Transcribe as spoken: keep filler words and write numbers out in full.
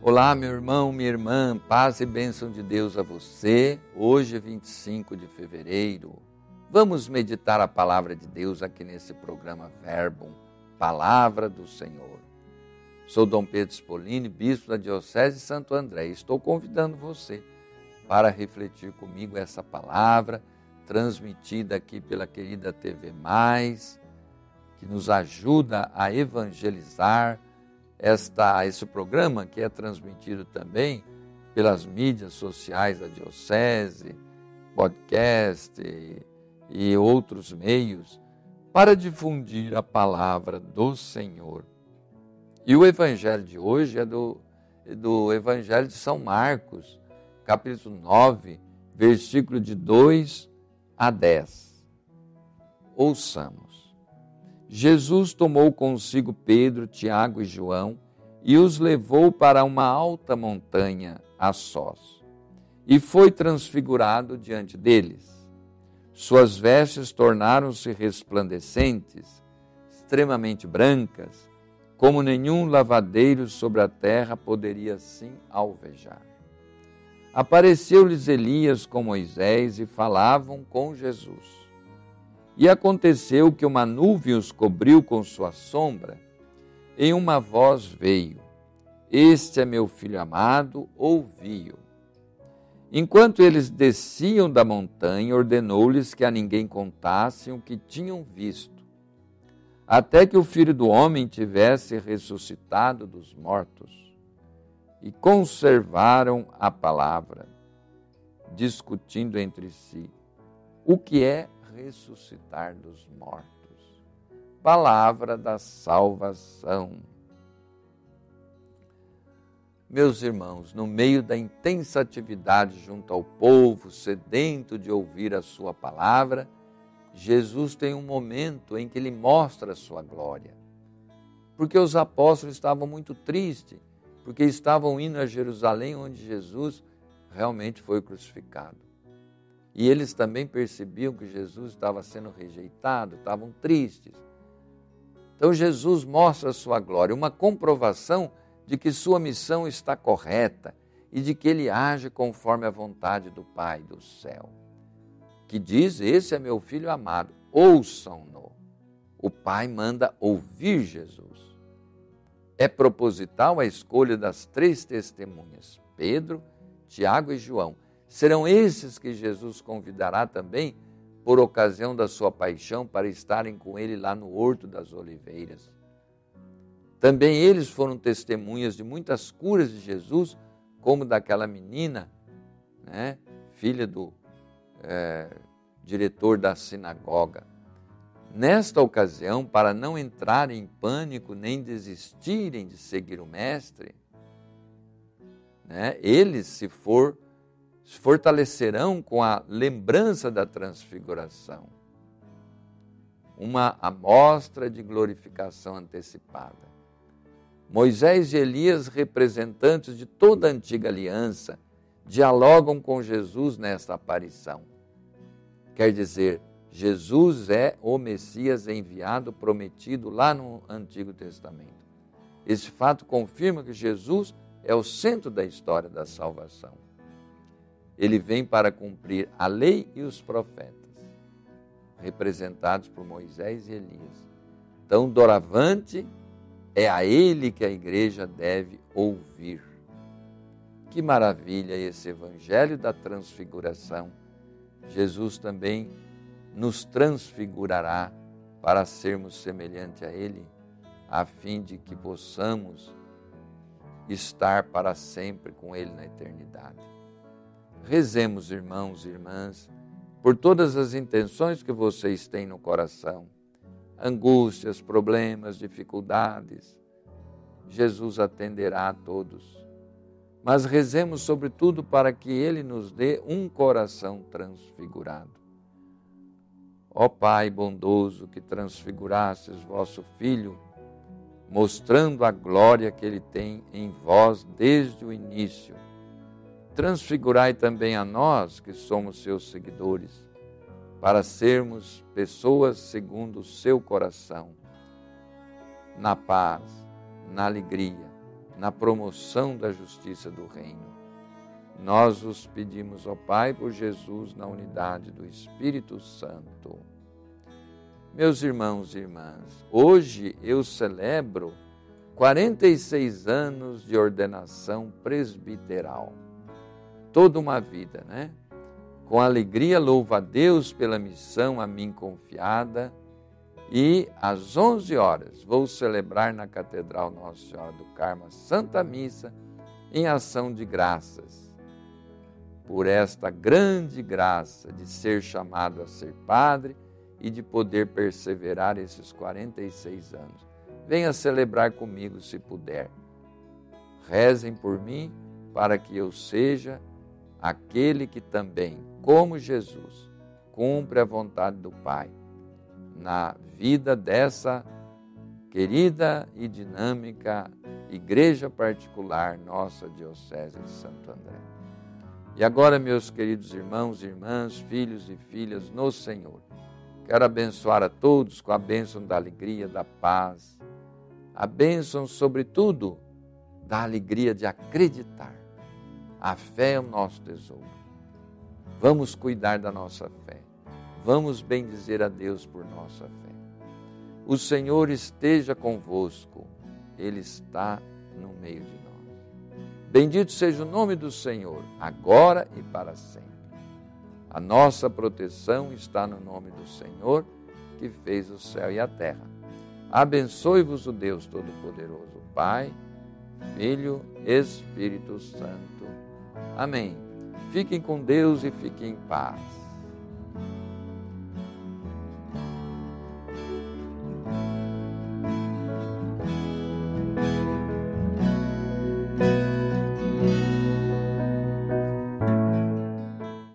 Olá, meu irmão, minha irmã, paz e bênção de Deus a você. Hoje é vinte e cinco de fevereiro. Vamos meditar a palavra de Deus aqui nesse programa Verbum, Palavra do Senhor. Sou Dom Pedro Spolini, bispo da Diocese de Santo André. Estou convidando você para refletir comigo essa palavra, transmitida aqui pela querida T V Mais, que nos ajuda a evangelizar esta, esse programa, que é transmitido também pelas mídias sociais da Diocese, podcast e, e outros meios, para difundir a palavra do Senhor. E o evangelho de hoje é do, do Evangelho de São Marcos, capítulo nove, versículo de dois a dez. Ouçamos. Jesus tomou consigo Pedro, Tiago e João e os levou para uma alta montanha a sós, e foi transfigurado diante deles. Suas vestes tornaram-se resplandecentes, extremamente brancas, como nenhum lavadeiro sobre a terra poderia assim alvejar. Apareceu-lhes Elias com Moisés e falavam com Jesus. E aconteceu que uma nuvem os cobriu com sua sombra, e uma voz veio: Este é meu filho amado, ouvi-o. Enquanto eles desciam da montanha, ordenou-lhes que a ninguém contassem o que tinham visto, até que o Filho do Homem tivesse ressuscitado dos mortos. E conservaram a palavra, discutindo entre si: o que é ressuscitar dos mortos? Palavra da salvação. Meus irmãos, no meio da intensa atividade junto ao povo, sedento de ouvir a sua palavra, Jesus tem um momento em que ele mostra a sua glória. Porque os apóstolos estavam muito tristes, porque estavam indo a Jerusalém, onde Jesus realmente foi crucificado. E eles também percebiam que Jesus estava sendo rejeitado, estavam tristes. Então Jesus mostra a sua glória, uma comprovação de que sua missão está correta e de que ele age conforme a vontade do Pai do céu. Que diz: esse é meu filho amado, ouçam-no. O Pai manda ouvir Jesus. É proposital a escolha das três testemunhas, Pedro, Tiago e João. Serão esses que Jesus convidará também por ocasião da sua paixão para estarem com ele lá no Horto das Oliveiras. Também eles foram testemunhas de muitas curas de Jesus, como daquela menina, né, filha do é, diretor da sinagoga. Nesta ocasião, para não entrarem em pânico nem desistirem de seguir o Mestre, né, eles, se for se fortalecerão com a lembrança da transfiguração, uma amostra de glorificação antecipada. Moisés e Elias, representantes de toda a antiga aliança, dialogam com Jesus nesta aparição. Quer dizer, Jesus é o Messias enviado, prometido lá no Antigo Testamento. Esse fato confirma que Jesus é o centro da história da salvação. Ele vem para cumprir a lei e os profetas, representados por Moisés e Elias. Então, doravante, é a ele que a igreja deve ouvir. Que maravilha esse evangelho da transfiguração. Jesus também nos transfigurará para sermos semelhantes a ele, a fim de que possamos estar para sempre com ele na eternidade. Rezemos, irmãos e irmãs, por todas as intenções que vocês têm no coração, angústias, problemas, dificuldades. Jesus atenderá a todos. Mas rezemos sobretudo para que ele nos dê um coração transfigurado. Ó Pai bondoso, que transfigurastes vosso Filho, mostrando a glória que ele tem em vós desde o início, transfigurai também a nós, que somos seus seguidores, para sermos pessoas segundo o seu coração, na paz, na alegria, na promoção da justiça do reino. Nós os pedimos, ó Pai, por Jesus, na unidade do Espírito Santo. Meus irmãos e irmãs, hoje eu celebro quarenta e seis anos de ordenação presbiteral. Toda uma vida, né? Com alegria louvo a Deus pela missão a mim confiada e às onze horas vou celebrar na Catedral Nossa Senhora do Carmo a Santa Missa em ação de graças por esta grande graça de ser chamado a ser padre e de poder perseverar esses quarenta e seis anos. Venha celebrar comigo se puder. Rezem por mim para que eu seja aquele que também, como Jesus, cumpre a vontade do Pai na vida dessa querida e dinâmica igreja particular nossa Diocese de Santo André. E agora, meus queridos irmãos e irmãs, filhos e filhas no Senhor, quero abençoar a todos com a bênção da alegria, da paz, a bênção, sobretudo, da alegria de acreditar. A fé é o nosso tesouro. Vamos cuidar da nossa fé. Vamos bendizer a Deus por nossa fé. O Senhor esteja convosco. Ele está no meio de nós. Bendito seja o nome do Senhor, agora e para sempre. A nossa proteção está no nome do Senhor, que fez o céu e a terra. Abençoe-vos o Deus Todo-Poderoso, Pai, Filho, Espírito Santo. Amém. Fiquem com Deus e fiquem em paz.